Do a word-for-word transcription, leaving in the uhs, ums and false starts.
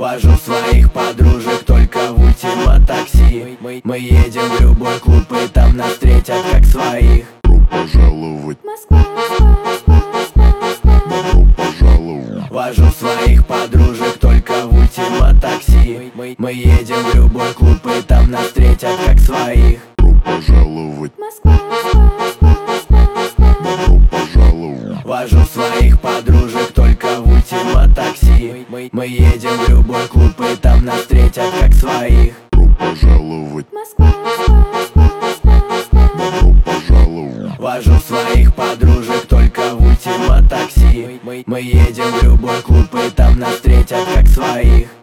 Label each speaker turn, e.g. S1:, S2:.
S1: Вожу своих подружек только в ультима такси. Мы едем в любой клуб и там нас встретят как своих.
S2: Добро пожаловать,
S3: Москва, Москва, Москва, Москва.
S2: добро пожаловать.
S1: Вожу своих подружек только в ультима такси. Мы едем в любой клуб и там нас встретят как своих.
S2: Добро пожаловать,
S3: Москва, Москва, Москва, Москва, Москва.
S2: добро пожаловать.
S1: Вожу своих подружек только в ультима такси. Мы едем в любой клуб и там нас встретят как своих.
S2: Добро пожаловать,
S3: Москва, Москва, Москва, Москва, Москва.
S2: добро пожаловать.
S1: Вожу своих подружек только в ультима такси. Мы едем в любой клуб и там нас встретят как своих.